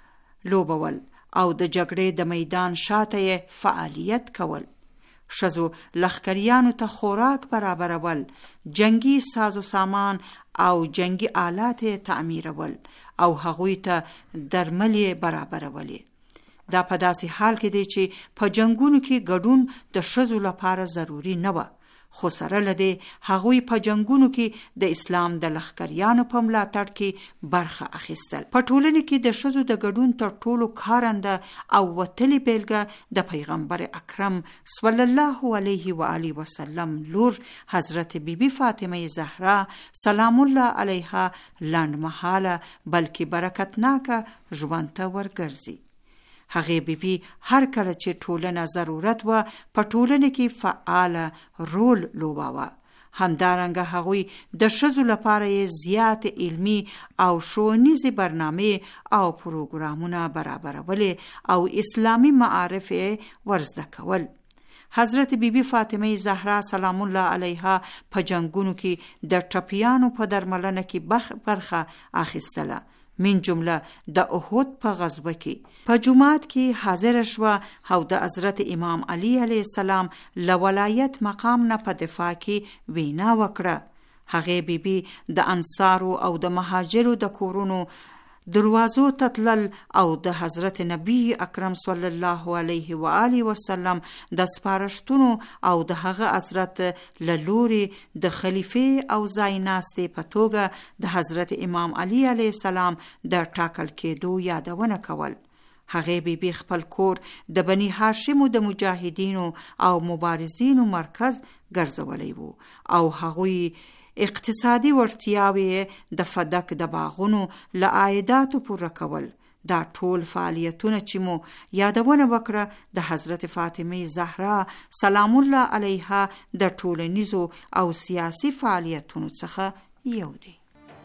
لوبول او د جګړې د میدان شاته فعالیت کول. ښځو لښکریانو ته خوراک برابرول، جنگي ساز و سامان او جنگي آلات تعمیرول او هغوی ته درمل برابرول. دا په داسې حال کې دی چې په جنگونو کې ګډون د ښځو لپاره ضروری نه و، خو سره لدی هغوی په جنگونو کې د اسلام د لښکریانو په ملاتړ کې برخه اخیستل. په ټولنه کې د ښځو د ګډون تر ټولو کارنده او وتلې بیلګه د پیغمبر اکرم صلی الله علیه و آله وسلم لور حضرت بیبي فاطمه زهرا سلام الله علیها لنډمهاله بلکې برکتناکه ژوند ته ورګرځي. هغه بیبي هر کله چې ټولنه ضرورت و په ټولنه کې فعال رول لوباوه. همدارنګه هغوی د ښځو لپاره زیات علمی او ښوونیزې برنامې او پروګرامونه برابرولې او اسلامی معارف ورزده کول. حضرت بیبي فاطمه زهرا سلام الله علیها په جنگونو کې د ټپیانو په درملنه کې برخه اخیستله، من جمله د احد په غزوه کې په جمعات کې حاضر شوه او د حضرت امام علی علیه السلام له ولایت مقام نه په دفاع کې وینا وکړه. هغه بیبي د انصارو او د مهاجرو د کورونو دروازو تتلل او د حضرت نبی اکرم صلی الله علیه و آله وسلم د سپارښتنو او د هغه حضرت لوري د خلیفه او ځایناستې په توګه د حضرت امام علی علیه السلام د ټاکل کېدو یادونه کول. هغه بیبي خپل کور د بنی هاشم د مجاهدینو او مبارزینو مرکز ګرځولی وو او هغوی اقتصادي ورتیاوی د فدک د باغونو له عایداتو پوره کول، دا ټول فعالیتونه چې مو یادونه وکړه د حضرت فاطمه زهرا سلام الله علیها د ټولنیزو او سیاسي فعالیتونو څخه یو دی.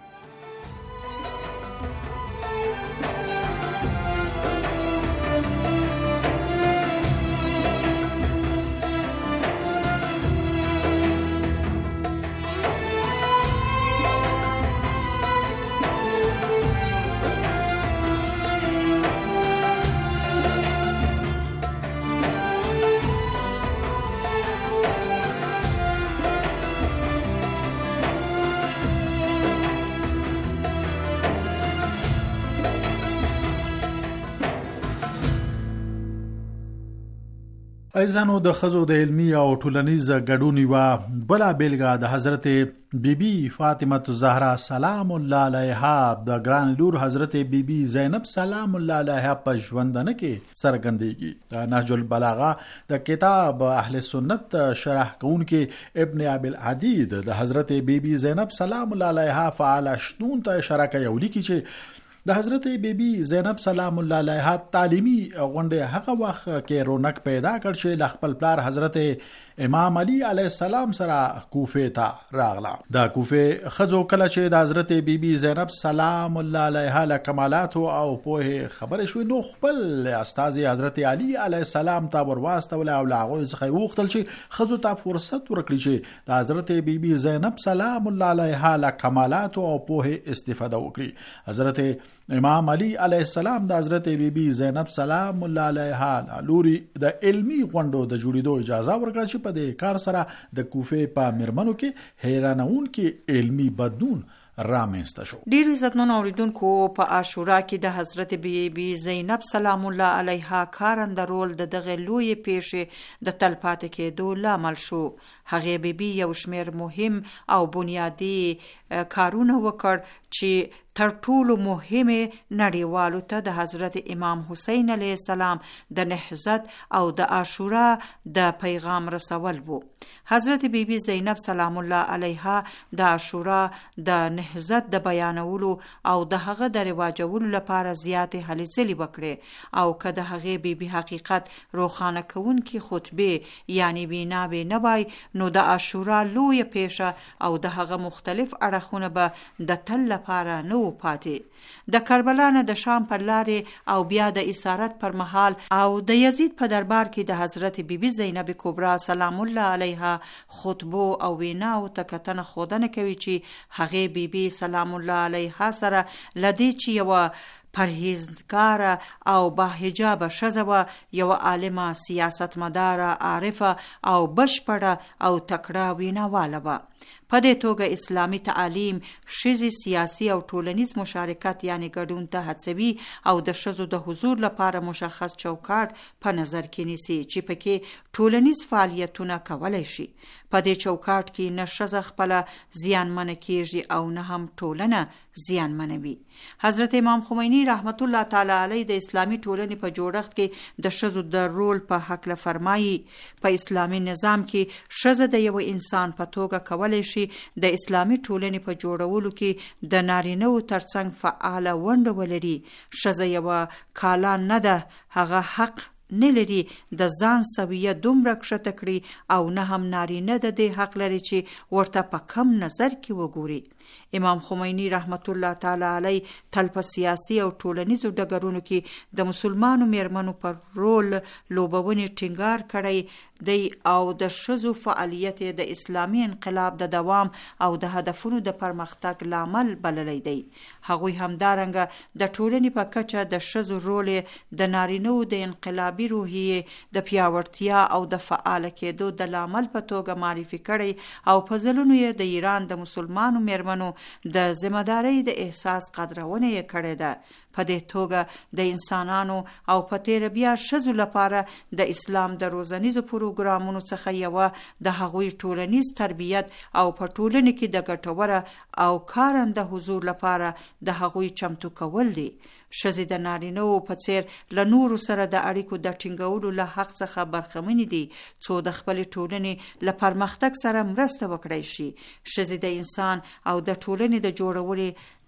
ایزانو د خزو د علمی او ټولنیز ګډون یوه بله بیلګه د حضرت بیبي فاطمه زهرا سلام الله علیها د ګران لور حضرت بیبي زینب سلام الله علیها په ژوندانه کې څرګندېږي. د نهج البلاغه د کتاب اهل سنت شرح کوونکي ابن ابي العديد د حضرت بیبي زینب سلام الله علیها فعال شتون ته اشاره کوي او لیکي چې د حضرت بیبي زینب سلام الله علیها تعلیمی غونډه هغه وخت کې رونق پیدا کړ چې خپل پلار حضرت امام علی علیه السلام سره کوفه ته راغله. د کوفه خزو کله چې د حضرت بیبي زینب سلام الله علیها له کمالات او په خبره شوې نو خپل استاد حضرت علی علیه السلام ته ورواستول او لاغوي څخه وغوښتل چې خزو ته فرصت ورکړي چې د حضرت بیبي زینب سلام الله علیها له کمالات او په استفاده وکړي. حضرت امام علی علیه السلام د حضرت بیبي زینب سلام الله علیها لوري د علمی غونډو د جوړېدو اجازه ورکړه چې په دې کار سره د کوفه په مرمنو کې حیرانونکي علمی بدلون رامنځته شو. ډیر عزتمن اوریدونکو په عاشورا کې د حضرت بیبي زینب سلام الله علیها کارنده رول د دغه لوی پیښې د تلپاتې کېدو لامل شو. هغه بیبي یو شمیر مهم او بنیادی کارونه وکړ چې تر ټولو مهمه نړیوالو ته د حضرت امام حسین علیه السلام د نهضت او د عاشورا د پیغام رسول وو. حضرت بیبي زینب سلام الله علیها د عاشورا د نهضت د بیانولو او د هغه د رواجولو لپاره زیاتې هلې ځلې وکړې او که د هغې بیبي حقیقت روښانه کوونکې خطبې یعنی ویناوې نه وای نو د عاشورا لویه پیښه او د هغه مختلف اړخونه به د تل لپاره نه پاتې. د کربلا نه د شام پر لارې او بیا د اسارت پر مهال او د یزید په دربار کې د حضرت بیبي زینب کبرا سلام الله علیها خطبو او ویناو ته کتنه خودنه کوي چې هغه بیبي سلام الله علیها سره لدی چې یو پرهیزګار او با حجاب ښځه وه، یو عالمه سیاستمداره عارفه او بشپړه او تکړه ویناواله وه. په دې توګه اسلامي تعلیم ښځې سیاسي او ټولنیز مشارکت یعنی ګډون ته هڅوي او د ښځو د حضور لپاره مشخص چوکاټ په نظر کې نیسي چې پکې ټولنیز فعالیتونه کولی شي. په دې چوکاټ کې نه ښځه خپله زیانمنه کیږي او نه هم ټولنه زیانمنوي. حضرت امام خمینی رحمت الله تعالی علیه د اسلامي ټولنې په جوړښت کې د ښځو د رول په هکله فرمایي. په اسلامي نظام کې ښځه د یو انسان په توګه کولی شي د اسلامي ټولنې په جوړولو کې د نارینه‌و ترڅنګ فعاله ونډه ولري. ښځه یوه کالا نه ده، هغه حق نه لري د ځان سویه دومره کښته کړي او نه هم نارینه د دې حق لري چې ورته په کم نظر کې وګوري. امام خمینی رحمت الله تعالی علیه تل په سیاسي او ټولنیزو ډګرونو کې د مسلمانو میرمنو پر رول لوبونې ټینګار کړی دی او د ښځو فعالیت د اسلامي انقلاب د دوام او د هدفونو د پرمختګ لامل بللی دی. هغوی همدارنګه د ټولنې په کچه د ښځو رول د نارینه‌و د انقلابي روحیې د پیاوړتیا او د فعال کېدو د لامل په توګه معرفي کړی او په ځلونو یې د ایران د مسلمانو میرمنو د ذمہدارۍ د احساس قدرونه یې کړې ده. په دې توګه د انسانانو او په تیر بیا ښځو لپاره د اسلام د روزنیزو پروګرامونو څخه یوه د هغوی ټولنیز تربیت او په ټولنه کې د ګټور او کارنده حضور لپاره د هغوی چمتو کول دي. ښځې د نارینه‌و په څیر له نورو سره د اړیکو د ټینګولو له حق څخه برخمنې دي څو د خپلې ټولنې له پرمختګ سره مرسته وکړای شي. ښځې د انسان او د ټولنې د جوړولو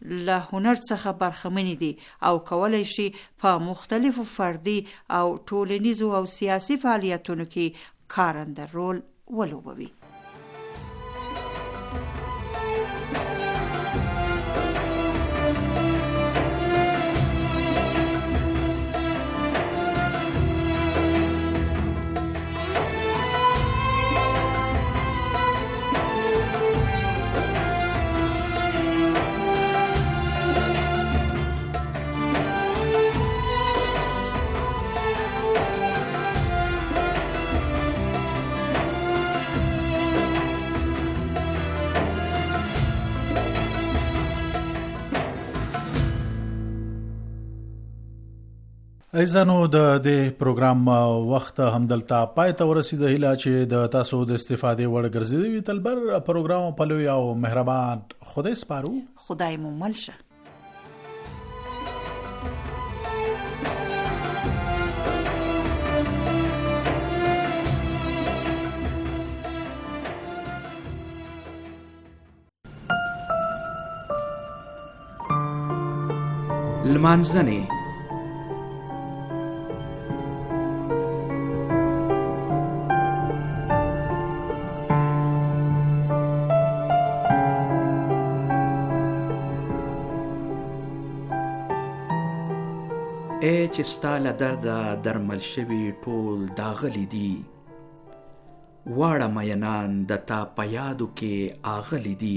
له هنر څخه برخمن دي او کولای شي په مختلفو فردي او ټولنیزو او سیاسي فعالیتونو کې کارنده رول ولوبوي. ایزانو د دې پروګرام وخت همدلته پای ته ورسیده. هیله چې د تاسو د استفادې وړ ګرځېدلی تلبر پروګرام په لوی او مهربان خدای سپارو. خدای مو مل شه. لمانځنې اے چې ستا له درده درمل شوي ټول داغلي دي، واړه مینان د تا په یادو کې آغلي دي.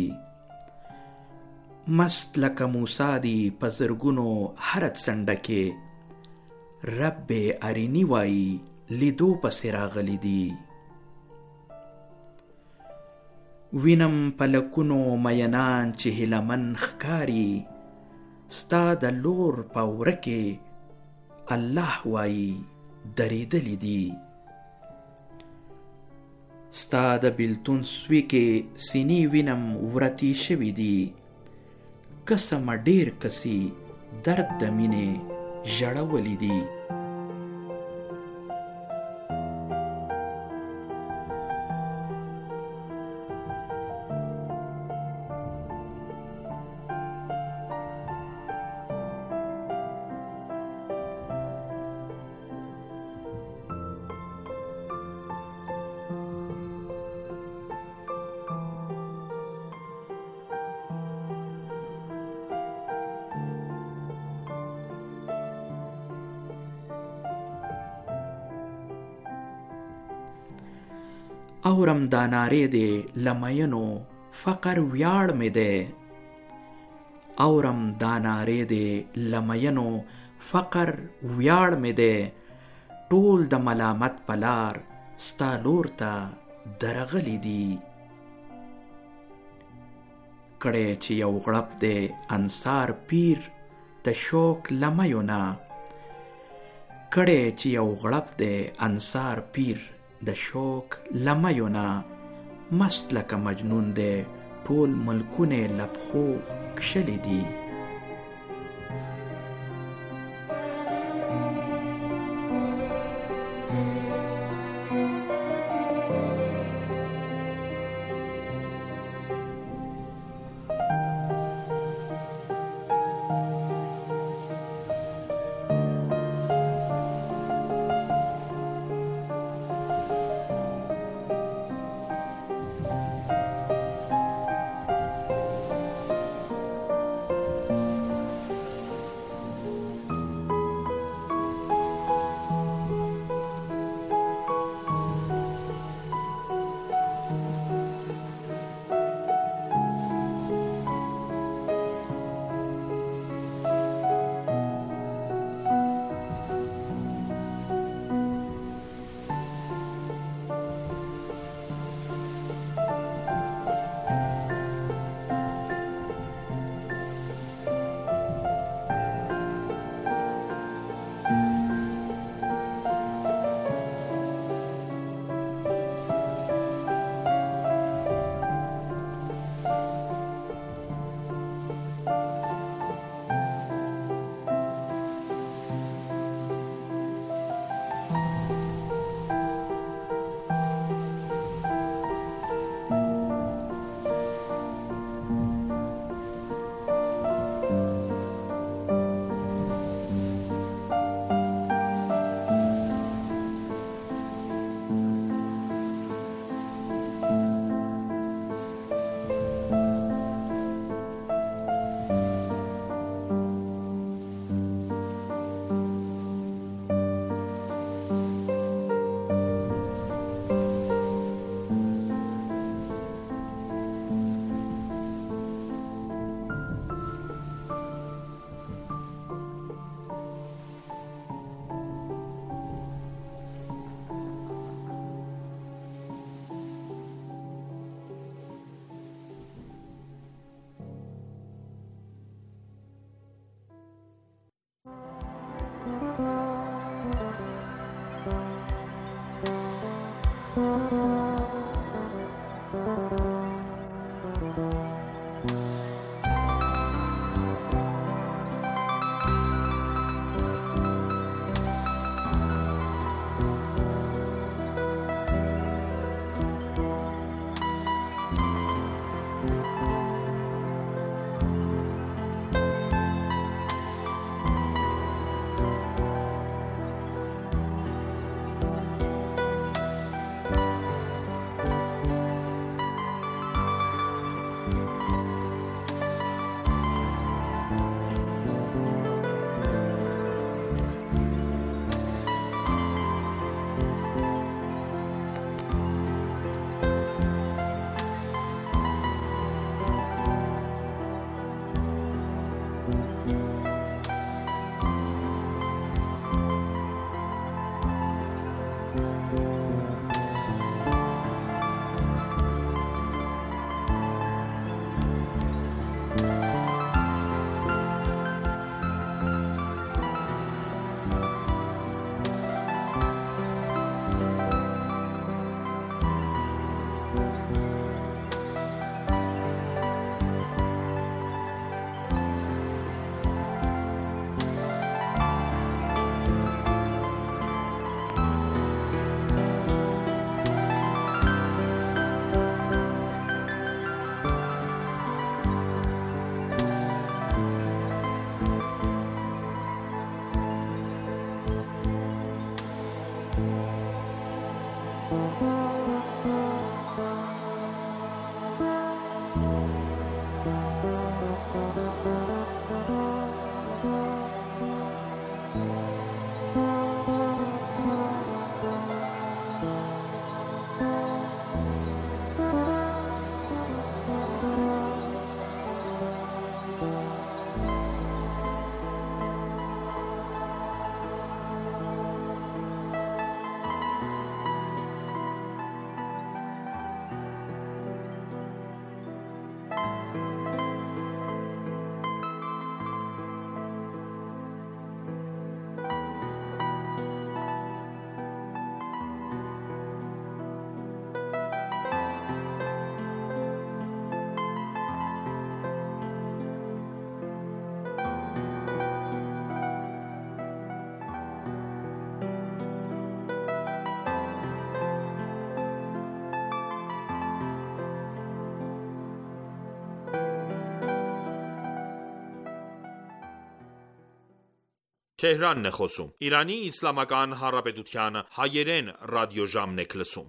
مست لکه موسی دی په زرګونو هره څنډه کې، رب ارینی وایي لیدو پسې راغلي دي. وینم په لکونو مینان چې هیلمن ښکاري، ستا د لور په وره کې الله وایي درېدلی دي. ستا د بیلتون سوی کې سینې وینم ورتی شوي دي، قسمه ډېر کسي درد د مینې ژړولی دي. اورم دا نارې دې لمینو فقر ویاړ مې دی، اورم دا نارې دې لمینو فقر ویاړ مې دی. ټول د ملامت پلار ستا لور ته درغلی دي. کړی چې یو غړپ دی انصار پیر د شوق لمیونه، کړی چې یو غړپ دی انصار پیر د شوق لمیونه. مست لکه مجنون دی ټول ملکونه لپخو کشلی دي. Թեհրանն է խոսում։ Իրանի Իսլամական Հանրապետության հայերեն ռադիոժամն եք լսում։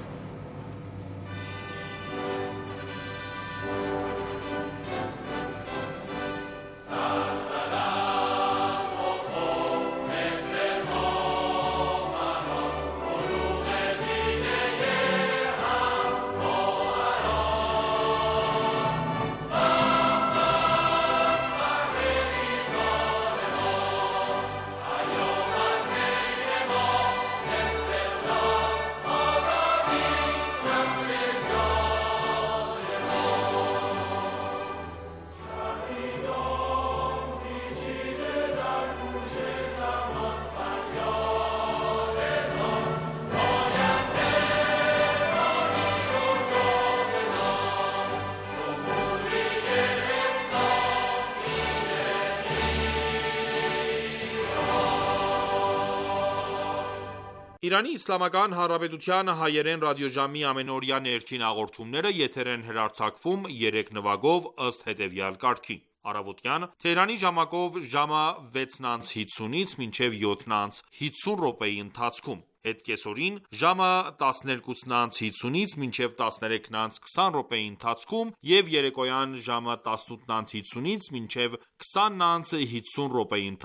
Իրանի Իսլամական Հանրապետության հայերեն ռադիոժամի ամենօրյա ներքին հաղորդումները եթեր են հեռարձակվում 3 նվագով ըստ հետևյալ կարգի. Առավոտյան Թեհրանի ժամակով ժամը 6:50-ից մինչև 7:50 րոպեի ընթացքում, հետկեսօրին ժամը 12:50-ից մինչև 13:20 րոպեի ընթացքում և երեկոյան ժամը 18:50-ից մինչև 20:50 րոպեի